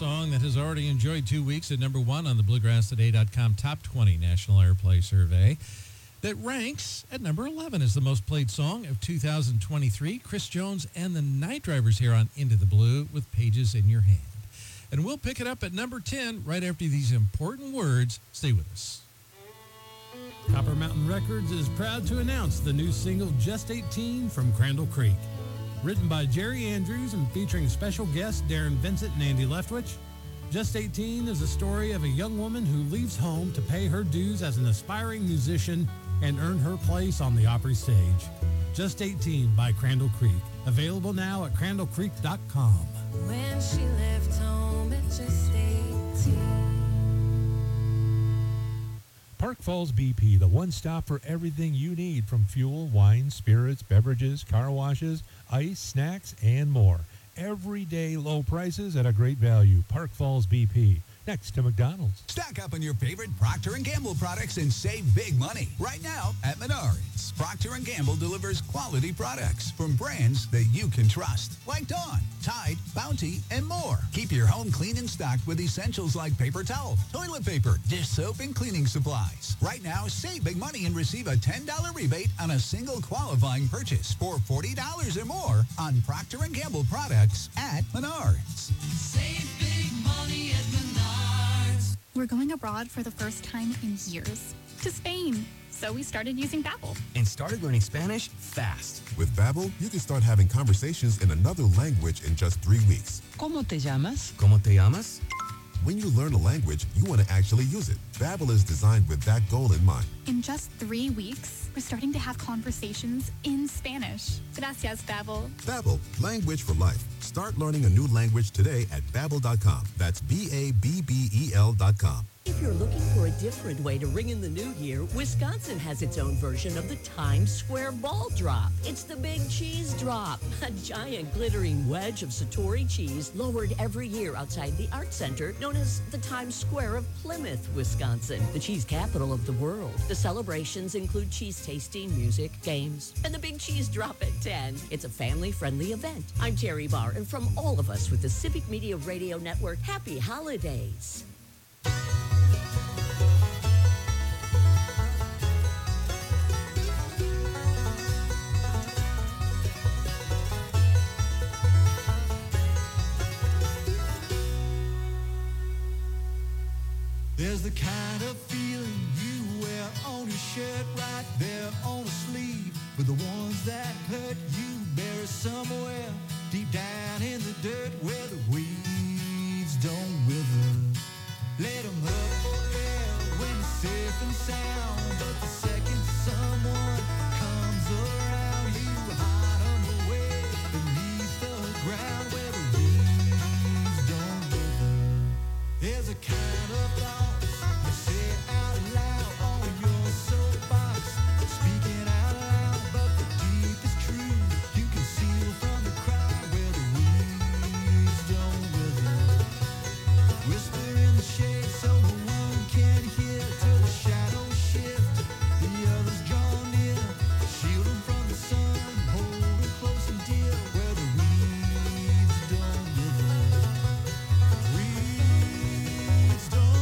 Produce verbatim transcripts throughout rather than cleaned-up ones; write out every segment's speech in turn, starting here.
song that has already enjoyed two weeks at number one on the bluegrass today dot com Top twenty National Airplay Survey that ranks at number eleven as the most played song of two thousand twenty-three. Chris Jones and the Night Drivers here on Into the Blue with Pages in Your Hand. And we'll pick it up at number ten right after these important words. Stay with us. Copper Mountain Records is proud to announce the new single Just eighteen from Crandall Creek. Written by Jerry Andrews and featuring special guests Darren Vincent and Andy Leftwich, Just eighteen is a story of a young woman who leaves home to pay her dues as an aspiring musician and earn her place on the Opry stage. Just eighteen by Crandall Creek. Available now at crandall creek dot com. When she left home at just eighteen. Park Falls B P, the one stop for everything you need from fuel, wine, spirits, beverages, car washes, ice, snacks, and more. Everyday low prices at a great value. Park Falls B P, next to McDonald's. Stock up on your favorite Procter and Gamble products and save big money. Right now at Menards, Procter and Gamble delivers quality products from brands that you can trust, like Dawn, Tide, Bounty, and more. Keep your home clean and stocked with essentials like paper towel, toilet paper, dish soap, and cleaning supplies. Right now, save big money and receive a ten dollars rebate on a single qualifying purchase for forty dollars or more on Procter and Gamble products at Menards. Save big money at Menards. We're going abroad for the first time in years, to Spain. So we started using Babbel. And started learning Spanish fast. With Babbel, you can start having conversations in another language in just three weeks. ¿Cómo te llamas? ¿Cómo te llamas? When you learn a language, you want to actually use it. Babbel is designed with that goal in mind. In just three weeks, we're starting to have conversations in Spanish. Gracias, Babbel. Babbel, language for life. Start learning a new language today at babbel dot com. That's B A B B E L dot com. If you're looking for a different way to ring in the new year, Wisconsin has its own version of the Times Square Ball Drop. It's the Big Cheese Drop, a giant glittering wedge of Satori cheese lowered every year outside the Art Center, known as the Times Square of Plymouth, Wisconsin, the cheese capital of the world. The celebrations include cheese tasting, music, games, and the Big Cheese Drop at ten. It's a family-friendly event. I'm Terry Barr, and from all of us with the Civic Media Radio Network, happy holidays. There's the kind of feeling you wear on your shirt right there on the sleeve. But the ones that hurt you bury somewhere deep down in the dirt where the weeds don't wither. Let them hurt forever when you're safe and sound. But the second someone comes around, you hide them away beneath the ground where the weeds don't wither. There's a kind of thought say out loud on your soapbox, speaking out loud, but the deepest truth you conceal from the crowd where the weeds don't wither. Whisper in the shade so no one can hear till the shadows shift, the others draw near, shield them from the sun, hold them close and dear where the weeds don't wither. Weeds don't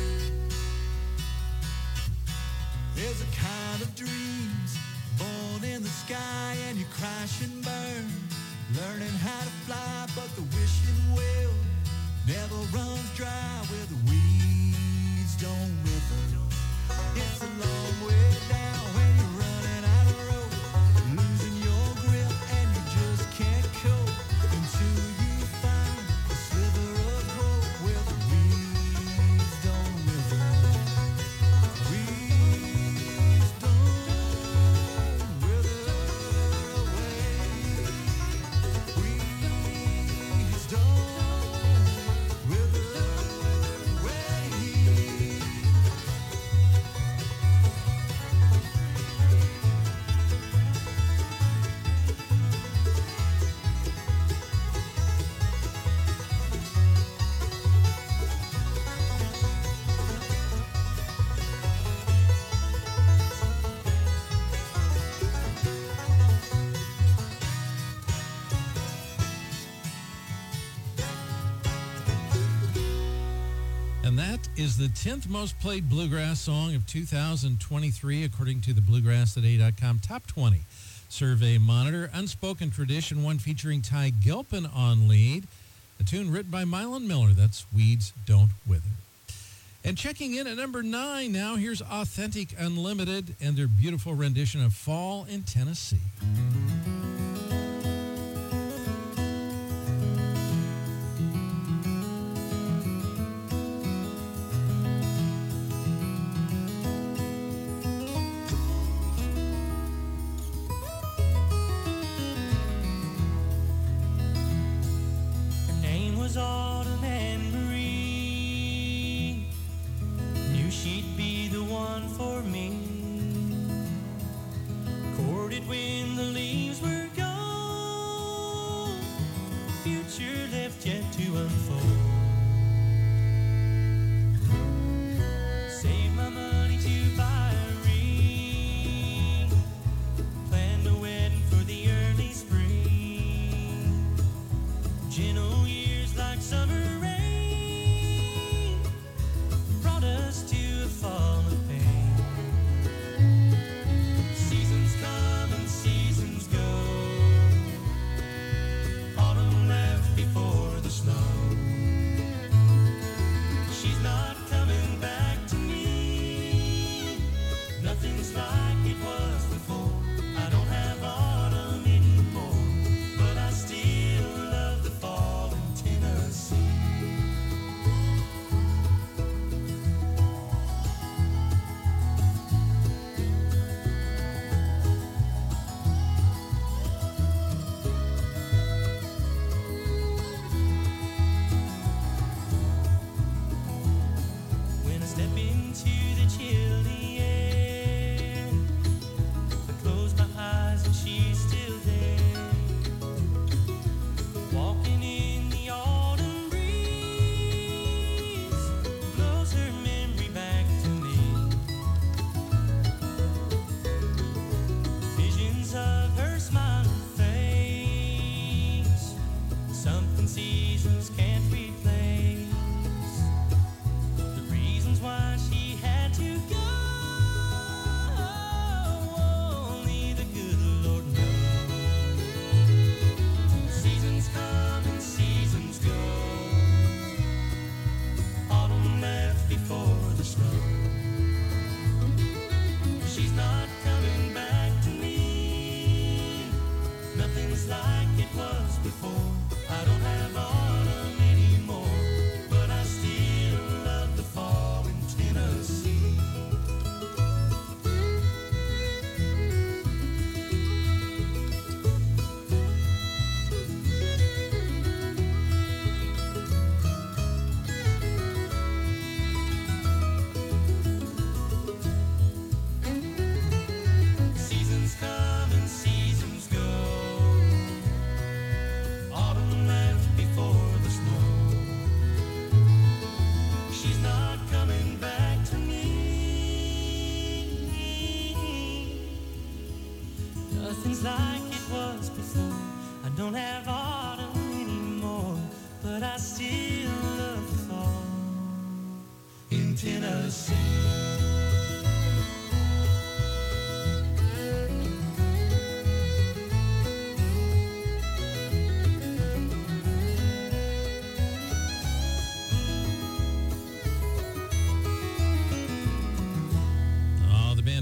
There's a kind of dreams born in in the sky and you crash and burn. Learning how to fly, but the wishing well never runs dry where the weeds don't wither. It's a long way down when you're running out of rope, losing your grip and you just can't cope until you find a sliver of hope where the weeds don't wither. Weeds don't wither away. Weeds don't wither away. And that is the tenth most played bluegrass song of two thousand twenty-three, according to the bluegrass today dot com Top twenty Survey Monitor. Unspoken Tradition, one featuring Ty Gilpin on lead. A tune written by Mylon Miller. That's Weeds Don't Wither. And checking in at number nine now, here's Authentic Unlimited and their beautiful rendition of Fall in Tennessee. Her name was Autumn Anne Marie. Knew she'd be the one for me. Courted when the leaves were gone. Future left yet to unfold. Saved my money to buy a ring. Planned a wedding for the early spring. Gentle years like summer rain brought us to a fall of pain. Seasons come and seasons go. Autumn left before the snow. She's not coming back to me. Nothing's like it was before. I don't have autumn anymore, but I still love the fall in Tennessee. When I step into the chilly air, I close my eyes and she's still there. Walking in the autumn breeze blows her memory back to me. Visions of her smiling face, something seasons can't replace. The reasons why she had to go, only the good Lord knows. Seasons come and seasons go. Autumn left before the snow. She's not coming back to me. Nothing's like it was before. I don't have autumn anymore, but I still love the fall in Tennessee. Seasons come and seasons go. Autumn left before the snow. She's not coming back to me. Nothing's like it was before. I don't have autumn anymore, but I still love the fall in Tennessee.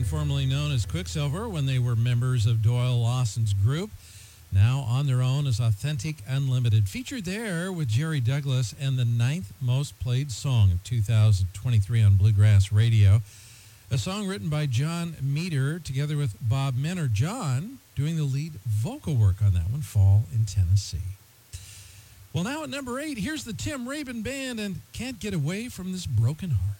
formerly known as Quicksilver when they were members of Doyle Lawson's group. Now on their own as Authentic Unlimited. Featured there with Jerry Douglas and the ninth most played song of two thousand twenty-three on Bluegrass Radio. A song written by John Meter together with Bob Minner. John doing the lead vocal work on that one, Fall in Tennessee. Well, now at number eight, here's the Tim Rabin Band and Can't Get Away from This Broken Heart.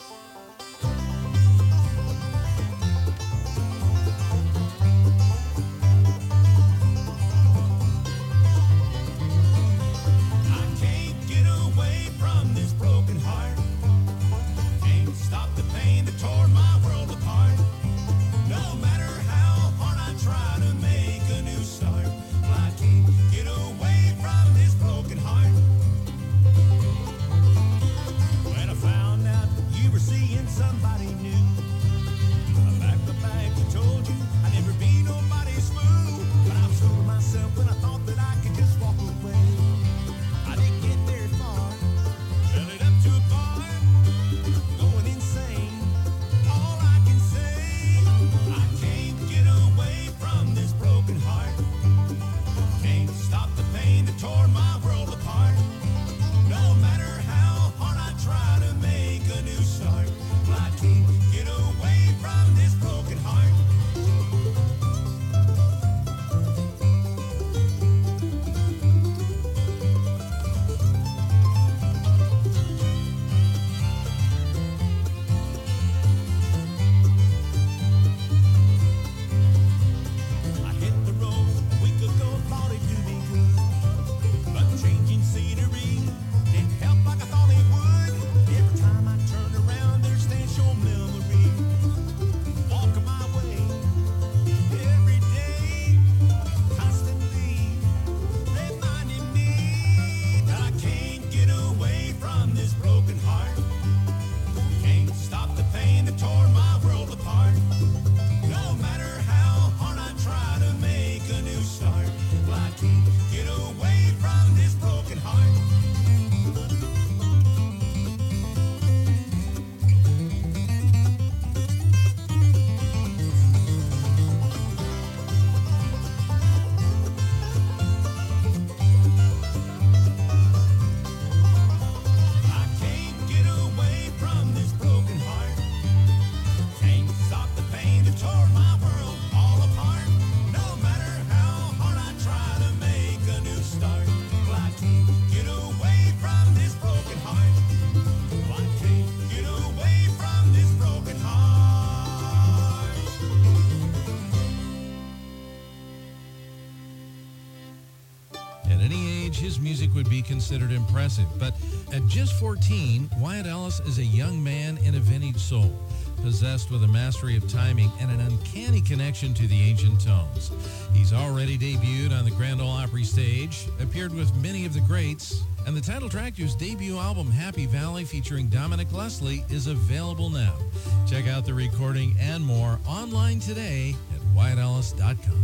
His music would be considered impressive, but at just fourteen, Wyatt Ellis is a young man in a vintage soul, possessed with a mastery of timing and an uncanny connection to the ancient tones. He's already debuted on the Grand Ole Opry stage, appeared with many of the greats, and the title track to his debut album, Happy Valley, featuring Dominic Leslie, is available now. Check out the recording and more online today at wyatt ellis dot com.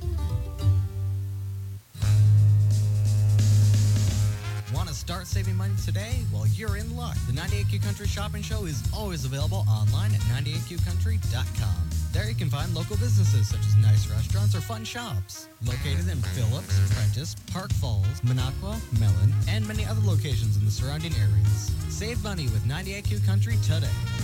Want to start saving money today? Well, you're in luck. The ninety-eight Q Country Shopping Show is always available online at ninety-eight q country dot com. There you can find local businesses such as nice restaurants or fun shops. Located in Phillips, Prentice, Park Falls, Minocqua, Mellon, and many other locations in the surrounding areas. Save money with ninety-eight Q Country today.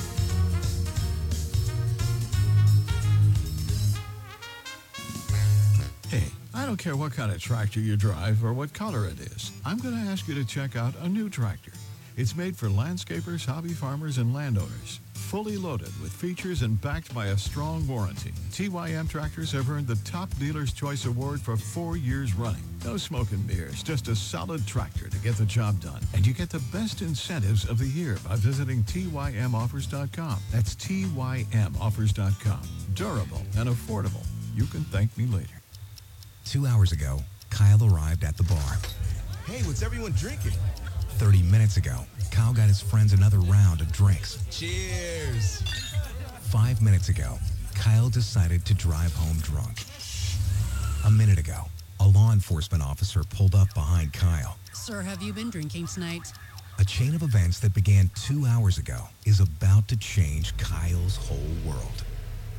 Hey, I don't care what kind of tractor you drive or what color it is. I'm going to ask you to check out a new tractor. It's made for landscapers, hobby farmers, and landowners. Fully loaded with features and backed by a strong warranty. T Y M tractors have earned the Top Dealer's Choice Award for four years running. No smoke and mirrors, just a solid tractor to get the job done. And you get the best incentives of the year by visiting T Y M offers dot com. That's T Y M offers dot com. Durable and affordable. You can thank me later. Two hours ago, Kyle arrived at the bar. Hey, what's everyone drinking? thirty minutes ago, Kyle got his friends another round of drinks. Cheers. Five minutes ago, Kyle decided to drive home drunk. A minute ago, a law enforcement officer pulled up behind Kyle. Sir, have you been drinking tonight? A chain of events that began two hours ago is about to change Kyle's whole world.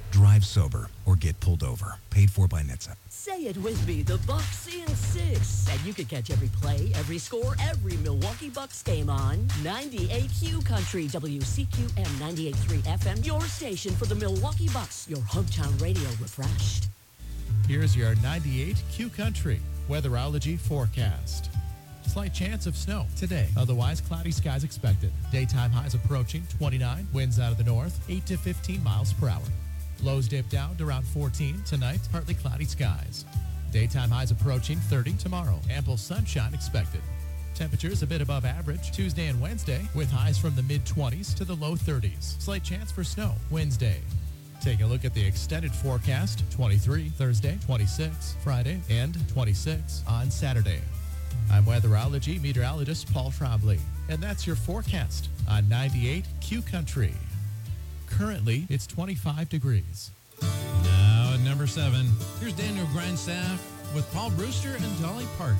Drive sober or get pulled over. Paid for by N H T S A. Say it with me, the Bucks in six. And you can catch every play, every score, every Milwaukee Bucks game on ninety-eight Q Country, W C Q M ninety-eight point three F M, your station for the Milwaukee Bucks, your hometown radio refreshed. Here's your ninety-eight Q Country weatherology forecast. Slight chance of snow today. Otherwise, cloudy skies expected. Daytime highs approaching twenty-nine. Winds out of the north, eight to fifteen miles per hour. Lows dip down to around fourteen tonight. Partly cloudy skies. Daytime highs approaching thirty tomorrow. Ample sunshine expected. Temperatures a bit above average Tuesday and Wednesday with highs from the mid-twenties to the low thirties. Slight chance for snow Wednesday. Take a look at the extended forecast. twenty-three Thursday, twenty-six Friday, and twenty-six on Saturday. I'm weatherology meteorologist Paul Trombley, and that's your forecast on ninety-eight Q Country. Currently, it's twenty-five degrees. Now at number seven, here's Daniel Grindstaff with Paul Brewster and Dolly Parton.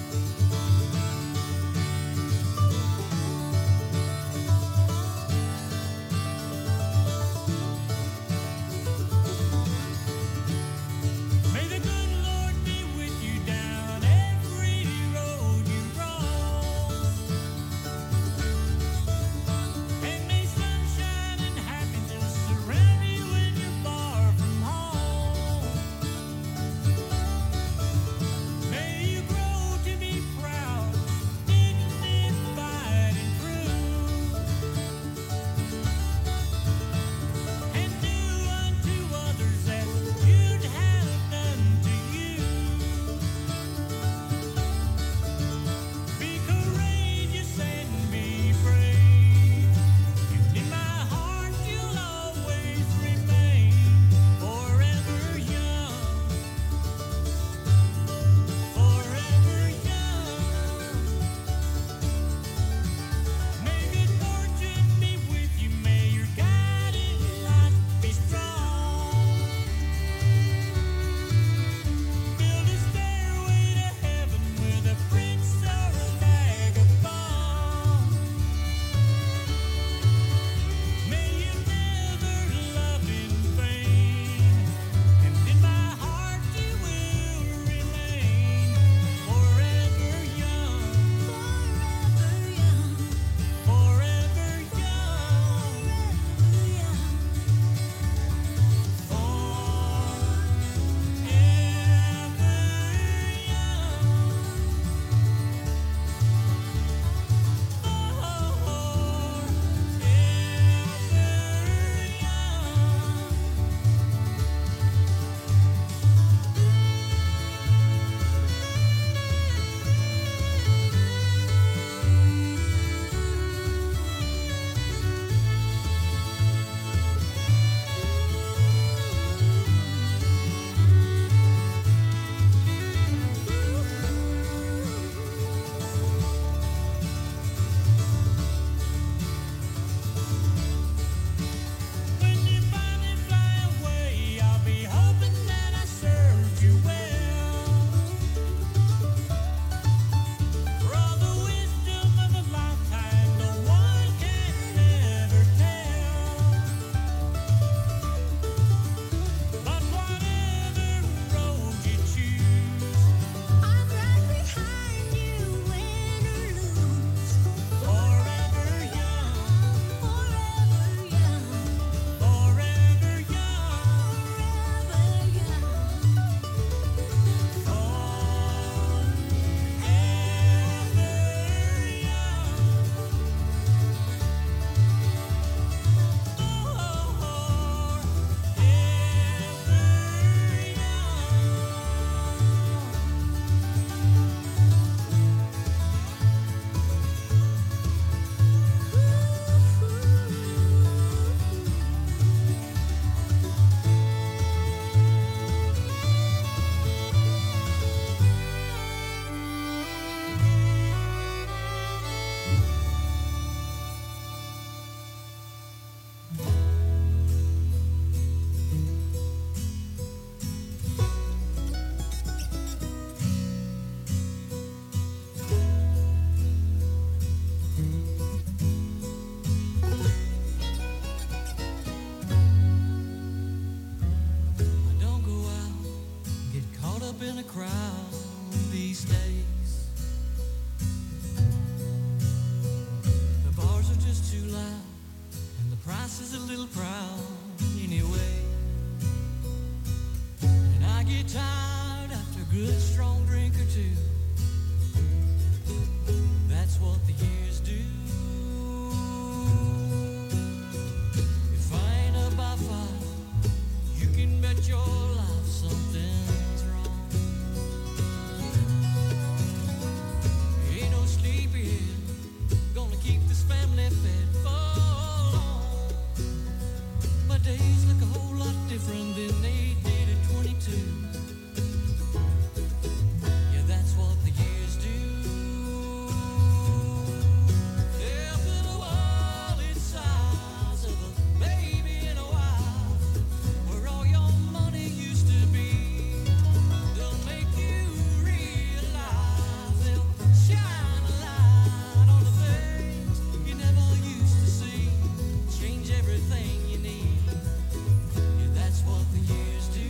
May the good Lord be with you down every road you roam. And may sunshine and happiness surround you when you're far from home. May you grow to be proud Price is a little proud anyway. And I get tired after a good strong drink or two. That's what the years do. If I ain't up by five, you can bet your life something's wrong. Ain't no sleepy, gonna keep this family fed for long. My days look a whole lot different than they did at twenty-two. Yeah, that's what the years do. They'll fill a wallet size of a baby in a while, where all your money used to be. They'll make you realize, they'll shine a light on the things you never used to see, change everything you need. Yeah, that's what the years do.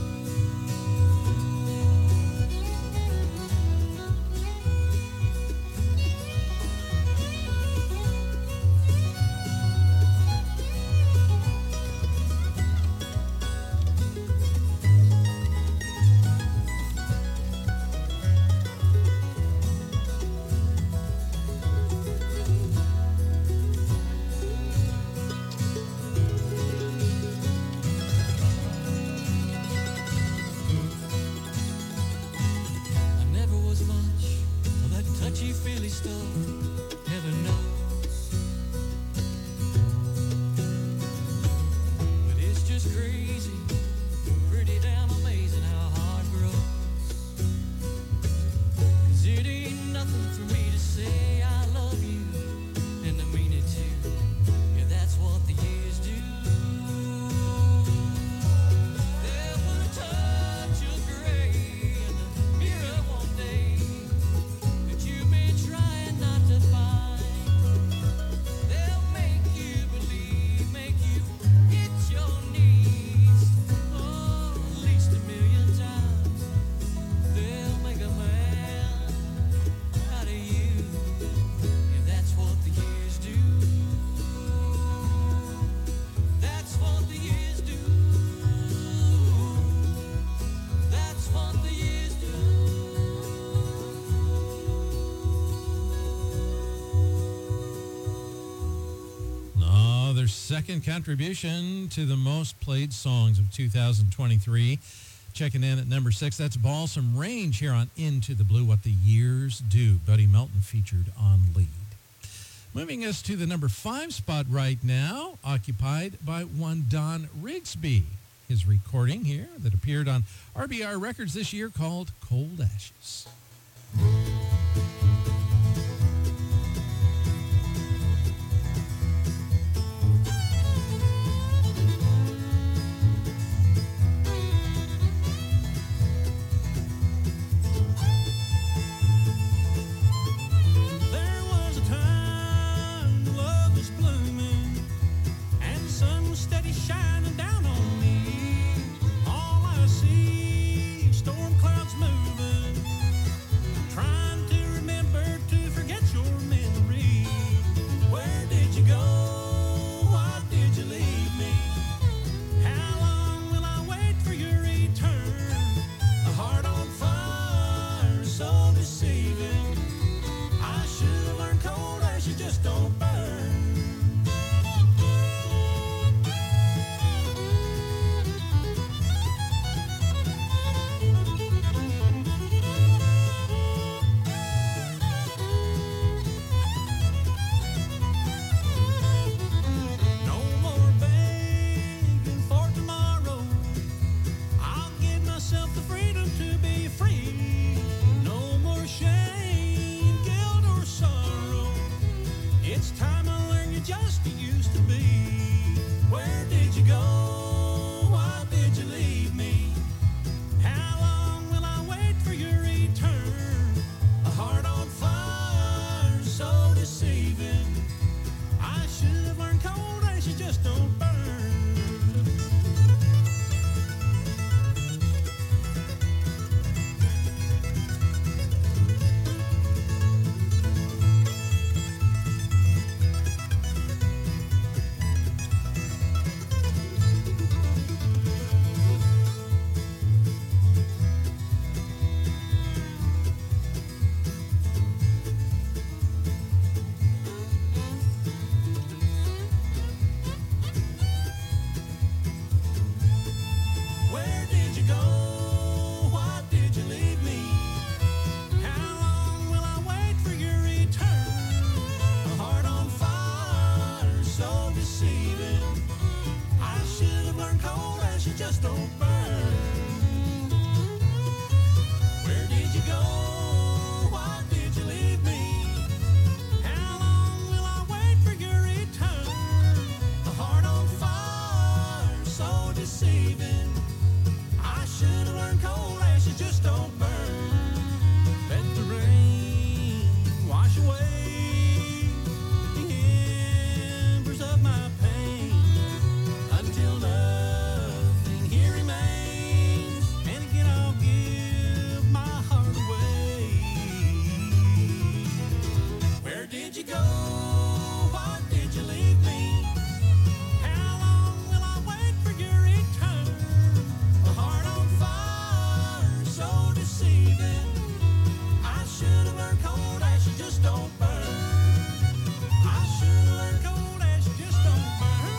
I never was much of that touchy-feely stuff, heaven knows. But it's just crazy, pretty damn amazing how heart grows. 'Cause it ain't nothing for me to say I love you, and I mean it too. Yeah, that's what the years do. They'll put a touch of gray in the mirror one day that you've been trying not to find. They'll make you believe, make you hit your knees, oh, at least a million times. They'll make a man out of you. Yeah, that's what the years do. That's what the years do. That's what the years do. Oh, their second contribution to the most played songs of two thousand twenty-three. Checking in at number six, that's Balsam Range here on Into the Blue, What the Years Do. Buddy Melton featured on lead. Moving us to the number five spot right now, occupied by one Don Rigsby. His recording here that appeared on R B R Records this year called Cold Ashes. There was a time love was blooming and the sun was steady shining down on me. All I see, storm clouds moving, trying to remember to forget your memory. Where did you go? Why did you leave me? How long will I wait for your return? A heart on fire, so deceiving. I should have learned cold ashes just don't burn. deceiving. I should have learned cold ashes just don't burn. Let the rain wash away the embers of my pain until nothing here remains. And again I'll give my heart away. Where did you go? What did you leave me? How long will I wait for your return? A heart on fire, so deceiving. I should have learned cold ashes just don't burn. I should have learned cold ashes just don't burn.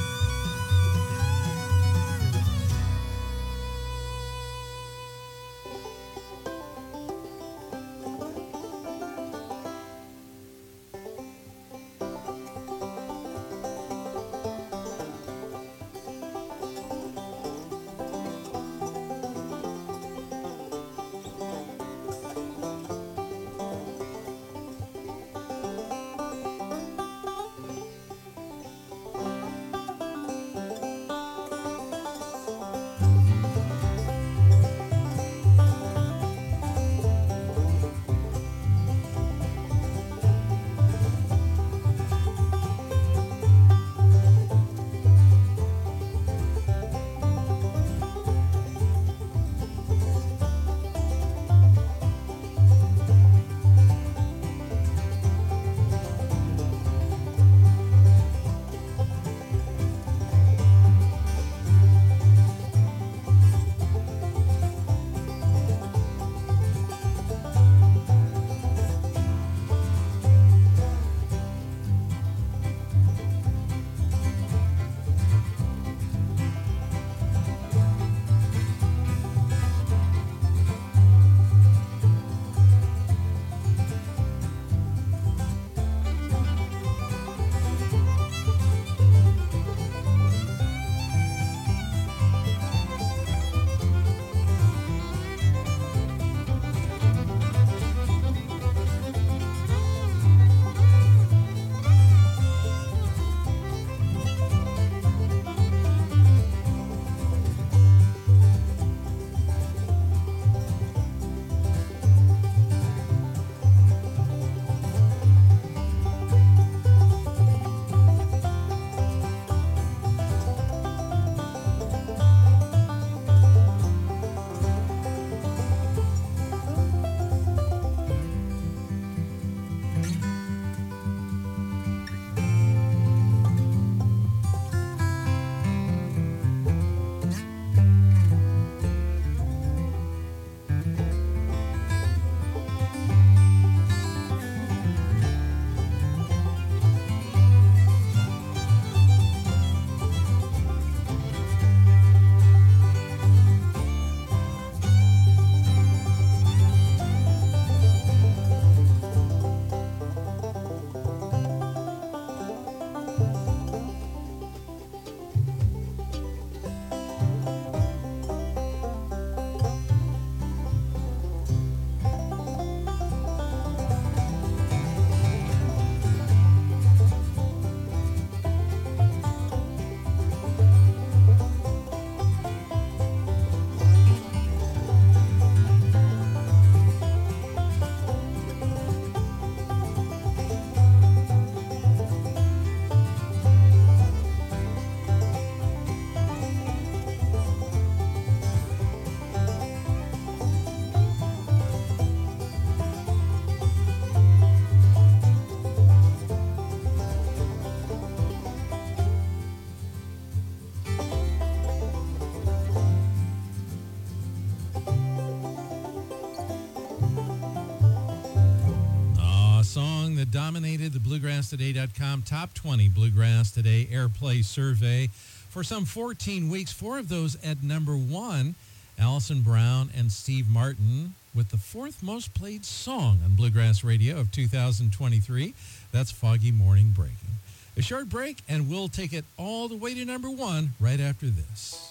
dominated the Bluegrass Today dot com Top twenty Bluegrass Today Airplay Survey for some fourteen weeks. Four of those at number one, Alison Brown and Steve Martin with the fourth most played song on Bluegrass Radio of two thousand twenty-three. That's Foggy Morning Breaking. A short break, and we'll take it all the way to number one right after this.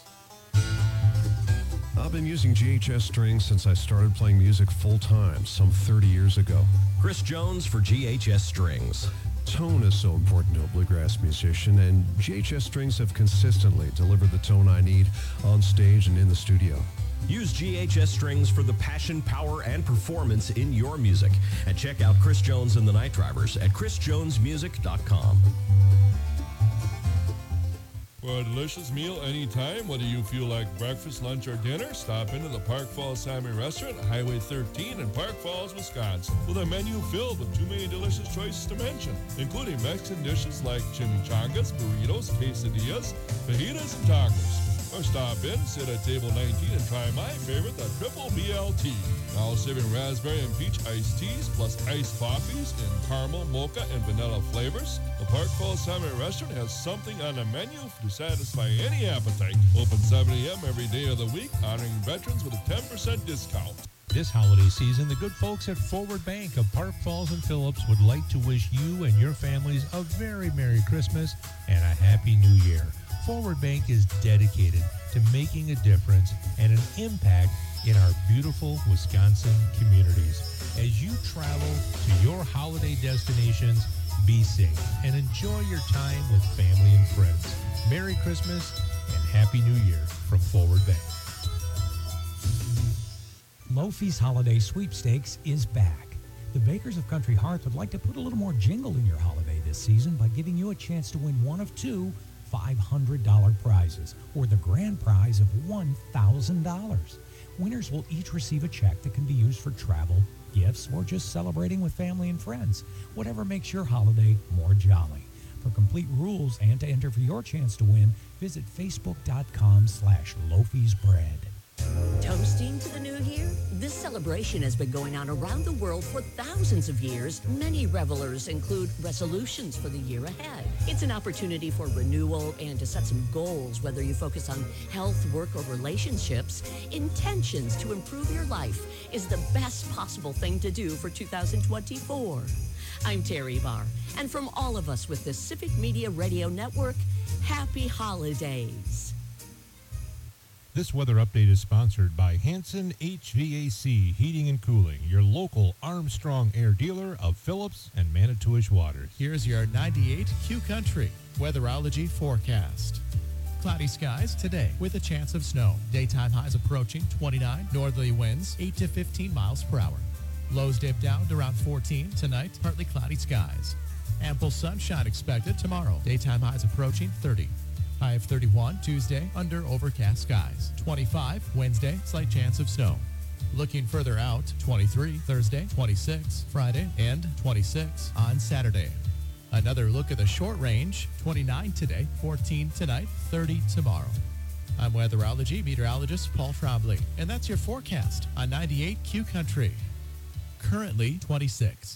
I've been using G H S strings since I started playing music full-time some thirty years ago. Chris Jones for G H S Strings. Tone is so important to a bluegrass musician, and G H S Strings have consistently delivered the tone I need on stage and in the studio. Use G H S Strings for the passion, power, and performance in your music. And check out Chris Jones and the Night Drivers at chris jones music dot com. For a delicious meal anytime, whether you feel like breakfast, lunch, or dinner, stop into the Park Falls Salmon Restaurant, Highway thirteen in Park Falls, Wisconsin, with a menu filled with too many delicious choices to mention, including Mexican dishes like chimichangas, burritos, quesadillas, fajitas, and tacos. Or stop in, sit at table nineteen, and try my favorite, the Triple B L T. Now serving raspberry and peach iced teas, plus iced coffees in caramel, mocha, and vanilla flavors. The Park Falls Salmon Restaurant has something on the menu to satisfy any appetite. Open seven a.m. every day of the week, honoring veterans with a ten percent discount. This holiday season, the good folks at Forward Bank of Park Falls and Phillips would like to wish you and your families a very Merry Christmas and a Happy New Year. Forward Bank is dedicated to making a difference and an impact in our beautiful Wisconsin communities. As you travel to your holiday destinations, be safe and enjoy your time with family and friends. Merry Christmas and Happy New Year from Forward Bank. Lofi's Holiday Sweepstakes is back. The Bakers of Country Hearth would like to put a little more jingle in your holiday this season by giving you a chance to win one of two five hundred dollars prizes, or the grand prize of one thousand dollars. Winners will each receive a check that can be used for travel, gifts, or just celebrating with family and friends. Whatever makes your holiday more jolly. For complete rules and to enter for your chance to win, visit facebook.com slash Lofi's Bread. Toasting to the new year? This celebration has been going on around the world for thousands of years. Many revelers include resolutions for the year ahead. It's an opportunity for renewal and to set some goals, whether you focus on health, work, or relationships. Intentions to improve your life is the best possible thing to do for two thousand twenty-four. I'm Terry Barr, and from all of us with the Civic Media Radio Network, happy holidays. This weather update is sponsored by Hanson H V A C Heating and Cooling, your local Armstrong Air dealer of Phillips and Manitowish Waters. Here's your ninety-eight Q Country weatherology forecast. Cloudy skies today with a chance of snow. Daytime highs approaching twenty-nine, northerly winds eight to fifteen miles per hour. Lows dip down to around fourteen tonight, partly cloudy skies. Ample sunshine expected tomorrow. Daytime highs approaching thirty. High of thirty-one Tuesday, under overcast skies. twenty-five Wednesday, slight chance of snow. Looking further out, twenty-three Thursday, twenty-six Friday, and twenty-six on Saturday. Another look at the short range, twenty-nine today, fourteen tonight, thirty tomorrow. I'm weatherology meteorologist Paul Trombley, and that's your forecast on ninety-eight Q Country. Currently twenty-six.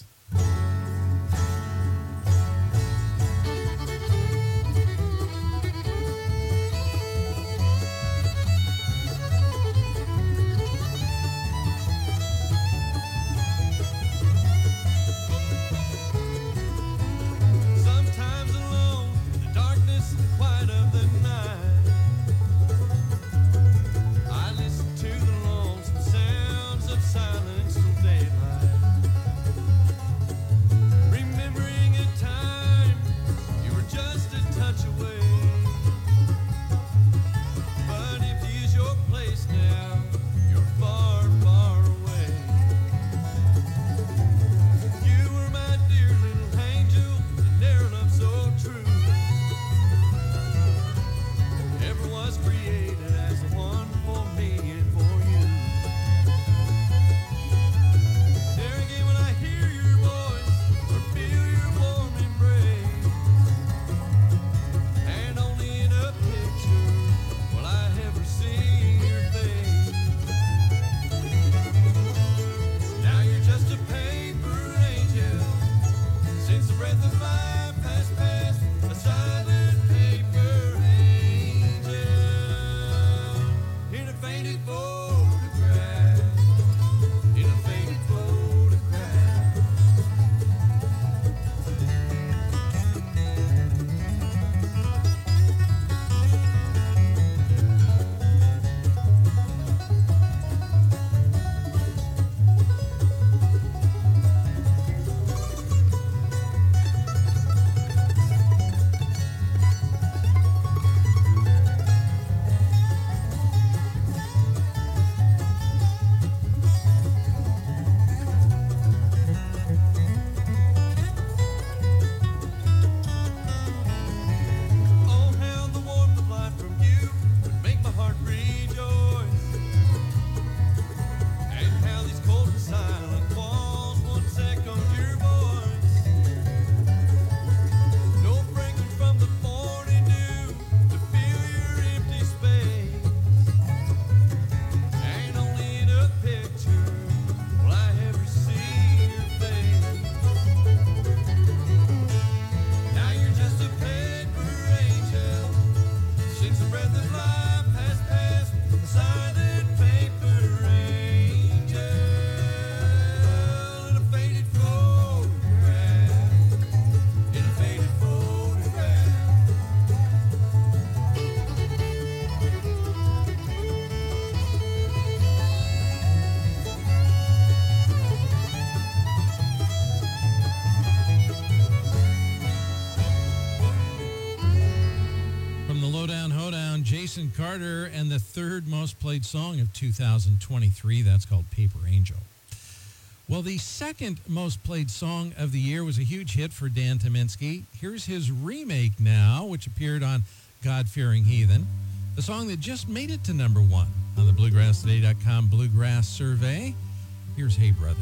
Jason Carter and the third most played song of two thousand twenty-three. That's called Paper Angel. Well, the second most played song of the year was a huge hit for Dan Tyminski. Here's his remake now, which appeared on God-Fearing Heathen, the song that just made it to number one on the Bluegrass Today dot com Bluegrass Survey. Here's Hey Brother.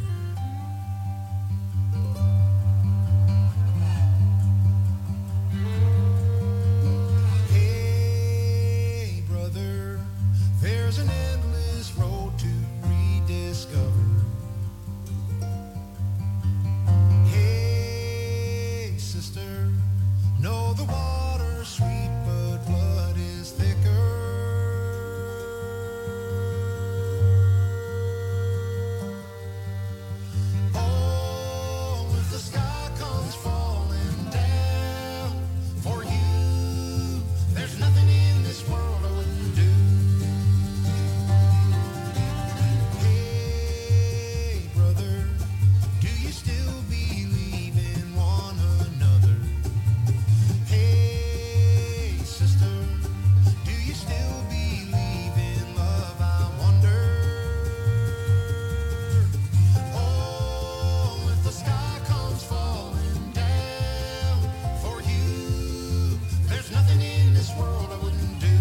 Hey, brother, there's an endless road to rediscover. Hey, sister, know the water's sweet, but blood is thicker. Oh, if the sky comes falling down for you, there's nothing in this world I wouldn't do. Hey, brother, do you still believe in one another? Hey, sister, do you still believe in love? I wonder. Oh, if the sky comes falling down for you, there's nothing in this world I wouldn't do.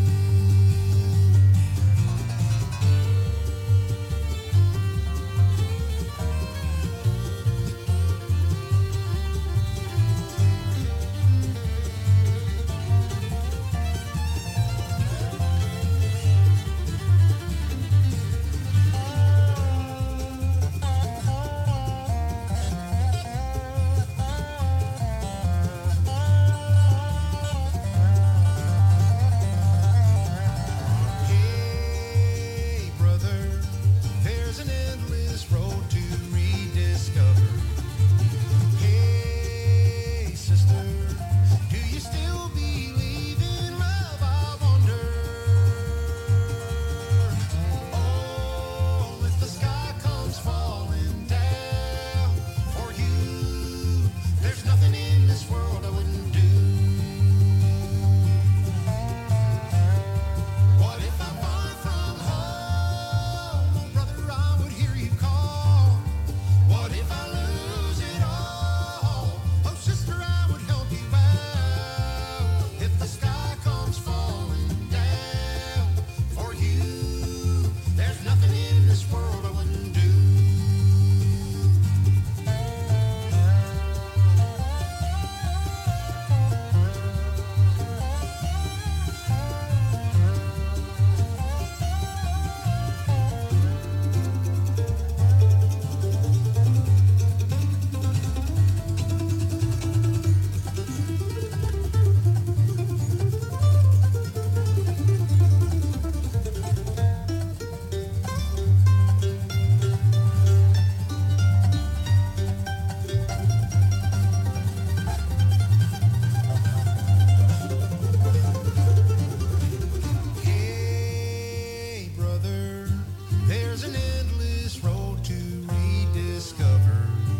Hey, brother, there's an endless road to rediscover. Hey, sister, do you still believe in love? I wonder. Oh, if the sky comes falling down for you, there's nothing in this world I wouldn't do. What if I'm far from home? Oh, brother, I would hear you call. What if I lose it all? Oh, sister, I would help you out. If the sky comes falling down for you, there's nothing in this world I wouldn't do. Hey, brother, there's an endless road to rediscover.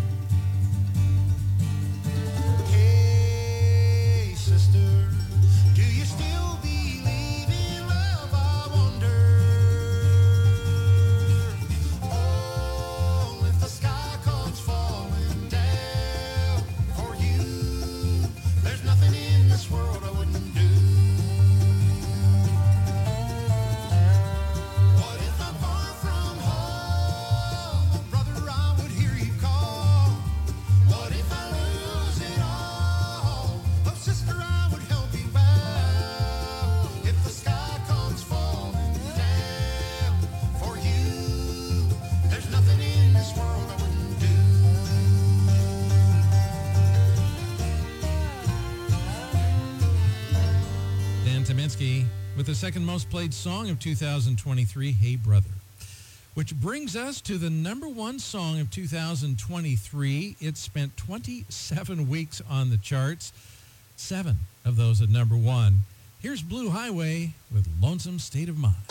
Hey, sister, do you still believe in love? I wonder. Oh, if the sky comes falling down for you, there's nothing in this world I wouldn't do. What if I'm far from home? Brother, I would hear you call. What if I lose it all? Oh, sister, I would help you out. If the sky comes falling down for you, there's nothing in this world I wouldn't do. Dan Tyminski with the second most played song of two thousand twenty-three, Hey Brother. Which brings us to the number one song of two thousand twenty-three. It spent twenty-seven weeks on the charts, seven of those at number one. Here's Blue Highway with Lonesome State of Mind.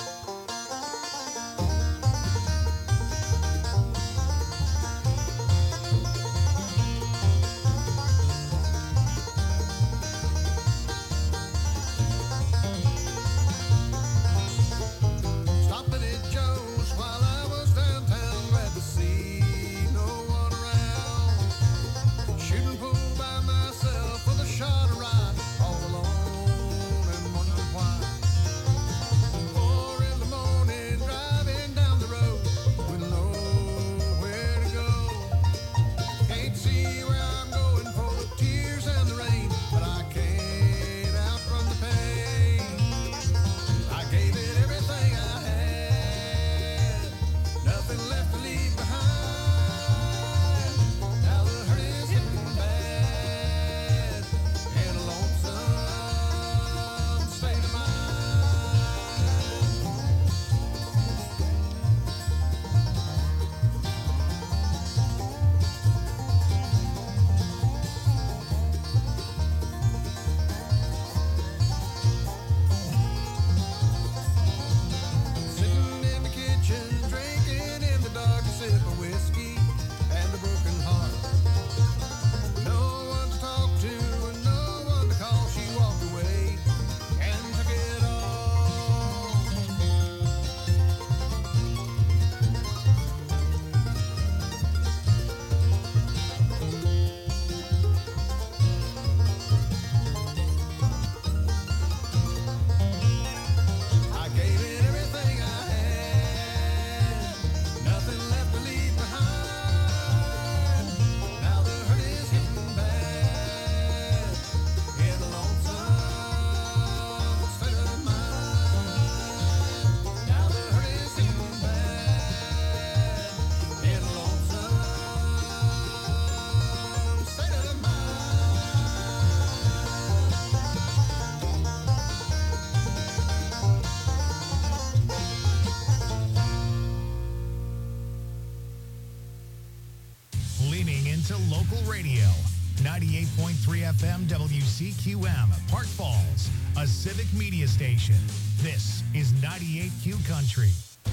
local radio. ninety-eight point three F M W C Q M, Park Falls, a civic media station. This is ninety-eight Q Country.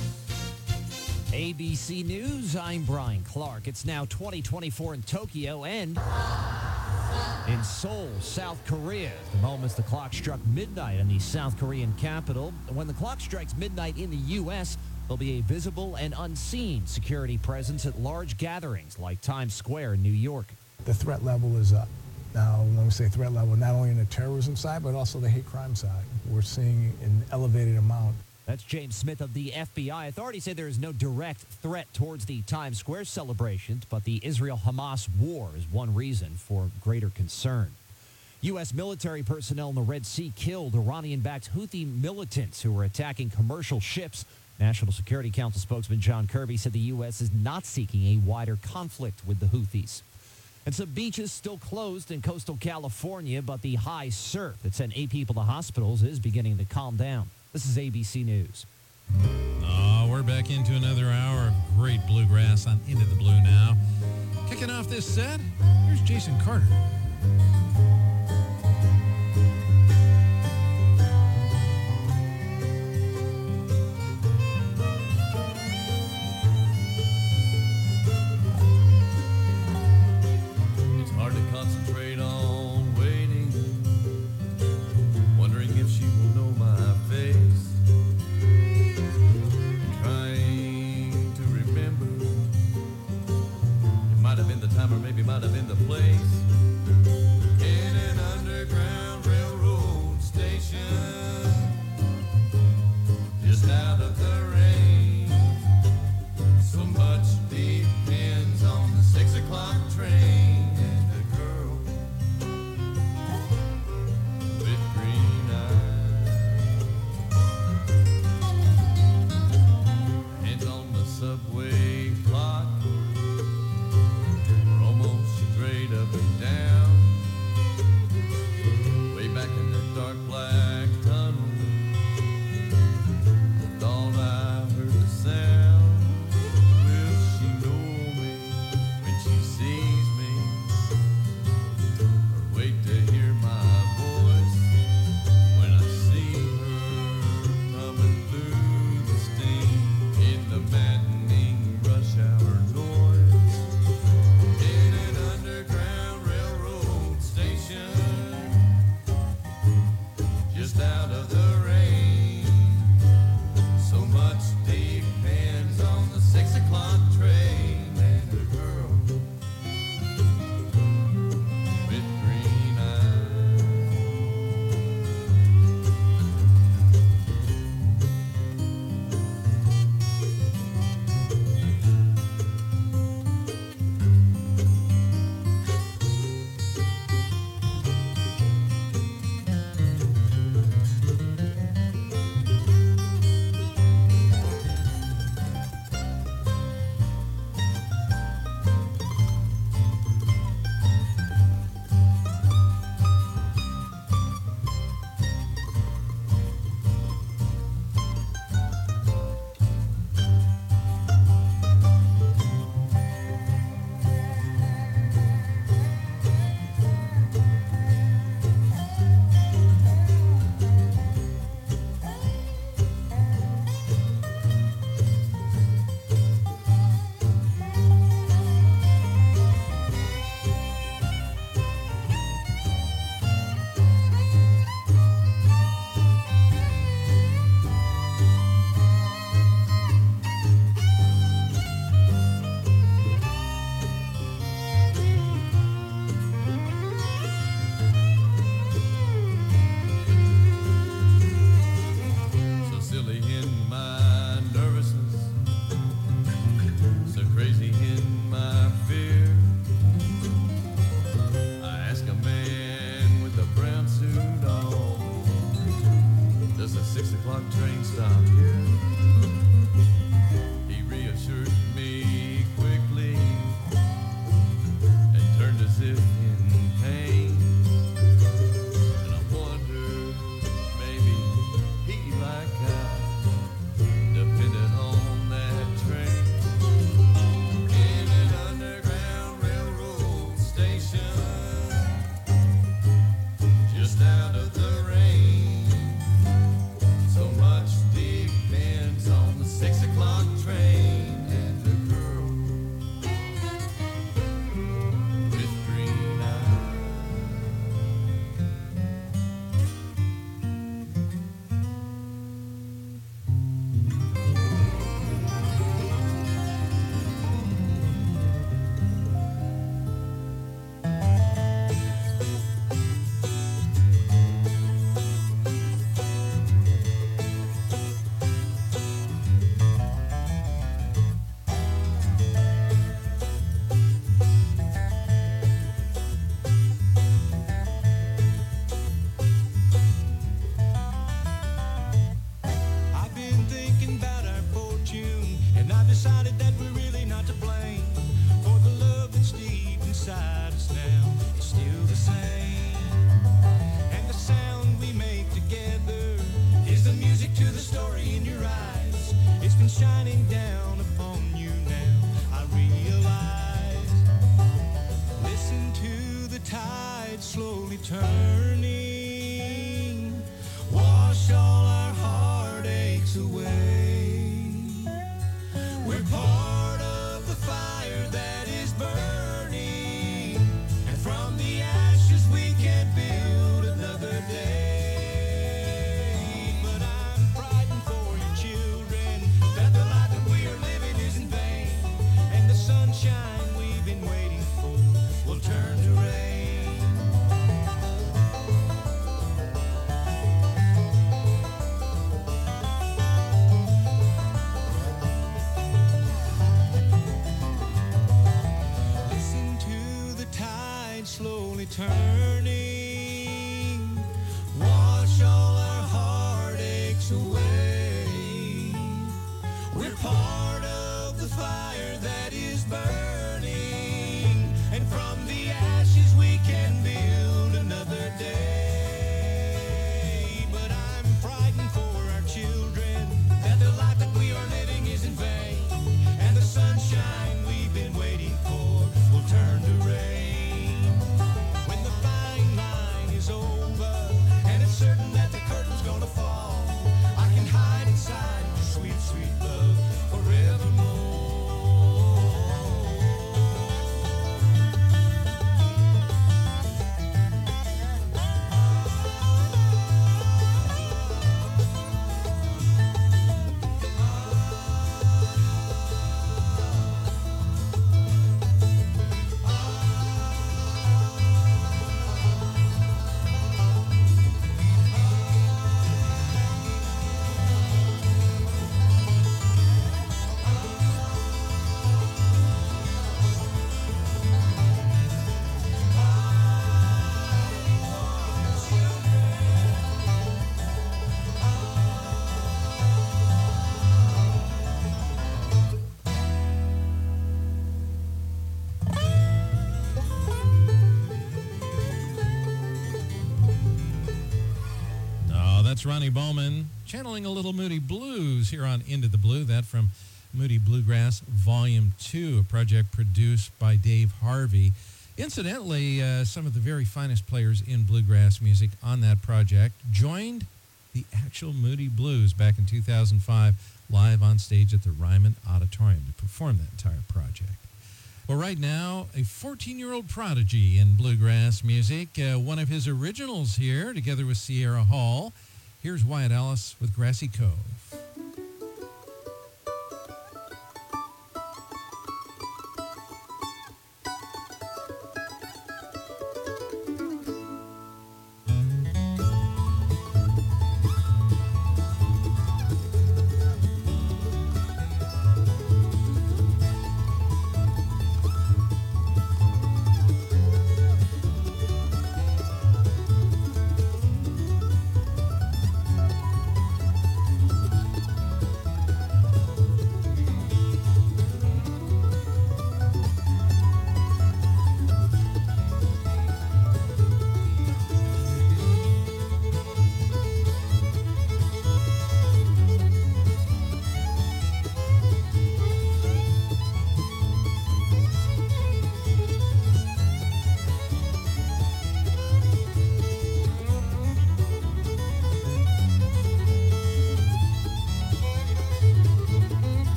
A B C News, I'm Brian Clark. It's now twenty twenty-four in Tokyo and in Seoul, South Korea. The moments the clock struck midnight in the South Korean capital. When the clock strikes midnight in the U S, there'll be a visible and unseen security presence at large gatherings like Times Square in New York. The threat level is up. Now, when we say threat level, not only in the terrorism side, but also the hate crime side. We're seeing an elevated amount. That's James Smith of the F B I. Authorities say there is no direct threat towards the Times Square celebrations, but the Israel-Hamas war is one reason for greater concern. U S military personnel in the Red Sea killed Iranian-backed Houthi militants who were attacking commercial ships. National Security Council spokesman John Kirby said the U S is not seeking a wider conflict with the Houthis. And some beaches still closed in coastal California, but the high surf that sent eight people to hospitals is beginning to calm down. This is A B C News. Oh, we're back into another hour of great bluegrass on Into the Blue now. Kicking off this set, here's Jason Carter. It's hard to concentrate on waiting, wondering if she will know my face. Time or maybe might have been the place in an underground railroad station, just out of the rain. So much depends on the six o'clock train and the girl with green eyes. Hands on the subway clock, up and down, way back in the dark black tunnel. Thought I heard the sound. Will she know me when she sees me, or wait to hear my voice when I see her coming through the steam in the maddening rush hour noise? Just out of the rain. So much depends on the six o'clock train and the girl with green eyes. been shining down upon you now. I realize. Listen to the tide slowly turning. Wash all our heartaches away. We're part of the fire that is burning, and from the ashes we can build another day. But I'm frightened for your children, that the life that we are living isn't vain, and the sunshine we've been waiting for will turn to rain. Slowly turning, wash all our heartaches away. We're part of the fire that is burning, and from the ashes we can build another day. But I'm frightened for our children, that the life that we are living is in vain, and the sunshine we've been waiting for will turn to rain. Certain that the curtain's gonna fall, I can hide inside your sweet, sweet love forevermore. That's Ronnie Bowman channeling a little Moody Blues here on Into the Blue. That from Moody Bluegrass Volume two, a project produced by Dave Harvey. Incidentally, uh, some of the very finest players in bluegrass music on that project joined the actual Moody Blues back in two thousand five live on stage at the Ryman Auditorium to perform that entire project. Well, right now, a fourteen-year-old prodigy in bluegrass music, uh, one of his originals here, together with Sierra Hall. Here's Wyatt Ellis with Grassy Cove.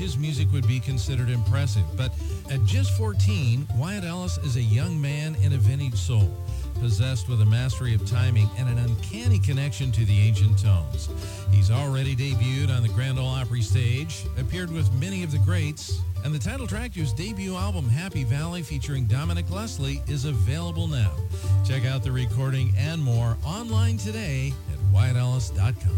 his music would be considered impressive. But at just fourteen, Wyatt Ellis is a young man in a vintage soul, possessed with a mastery of timing and an uncanny connection to the ancient tones. He's already debuted on the Grand Ole Opry stage, appeared with many of the greats, and the title track to his debut album, Happy Valley, featuring Dominic Leslie, is available now. Check out the recording and more online today at wyatt ellis dot com.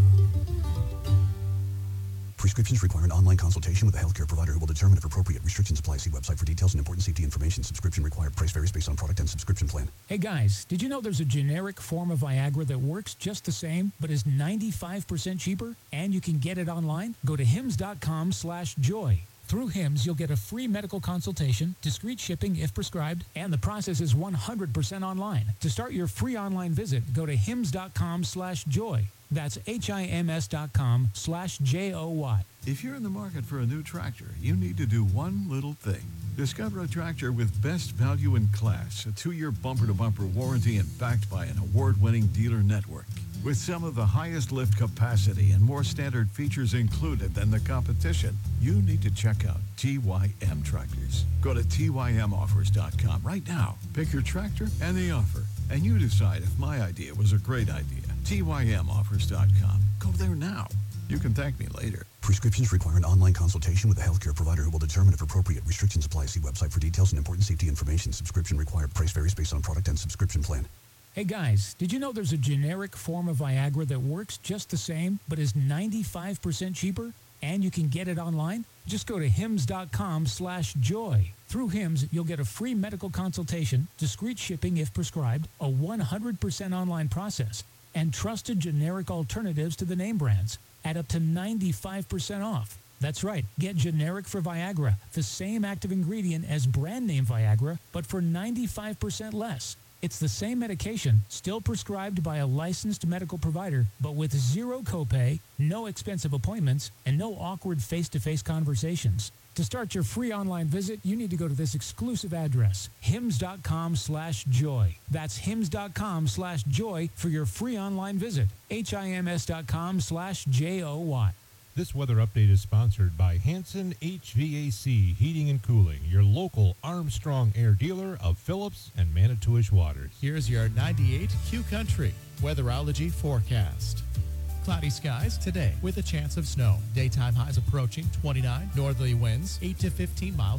Prescriptions require an online consultation with a healthcare provider who will determine if appropriate. Restrictions apply. See website for details and important safety information. Subscription required. Price varies based on product and subscription plan. Hey guys, did you know there's a generic form of Viagra that works just the same but is ninety-five percent cheaper? And you can get it online? Go to hims dot com slash joy. Through Hims, you'll get a free medical consultation, discreet shipping if prescribed, and the process is one hundred percent online. To start your free online visit, go to hims dot com slash joy. That's H I M S dot com slash J O Y. If you're in the market for a new tractor, you need to do one little thing. Discover a tractor with best value in class, a two-year bumper-to-bumper warranty, and backed by an award-winning dealer network. With some of the highest lift capacity and more standard features included than the competition, you need to check out T Y M Tractors. Go to T Y M offers dot com right now. Pick your tractor and the offer, and you decide if my idea was a great idea. T Y M offers dot com. Go there now. You can thank me later. Prescriptions require an online consultation with a healthcare provider who will determine if appropriate. Restrictions apply. See website for details and important safety information. Subscription required. Price varies based on product and subscription plan. Hey guys, did you know there's a generic form of Viagra that works just the same but is ninety-five percent cheaper? And you can get it online? Just go to hims dot com slash joy. Through Hims, you'll get a free medical consultation, discreet shipping if prescribed, a one hundred percent online process, and trusted generic alternatives to the name brands at up to ninety-five percent off. That's right. Get generic for Viagra, the same active ingredient as brand name Viagra, but for ninety-five percent less. It's the same medication, still prescribed by a licensed medical provider, but with zero copay, no expensive appointments, and no awkward face-to-face conversations. To start your free online visit, you need to go to this exclusive address, hims dot com slash joy. That's hims dot com slash joy for your free online visit, H I M S dot com slash J O Y. This weather update is sponsored by Hanson H V A C Heating and Cooling, your local Armstrong Air dealer of Phillips and Manitowish waters. Here's your ninety-eight Q Country Weatherology forecast. Cloudy skies today with a chance of snow. Daytime highs approaching twenty-nine. Northerly winds eight to fifteen miles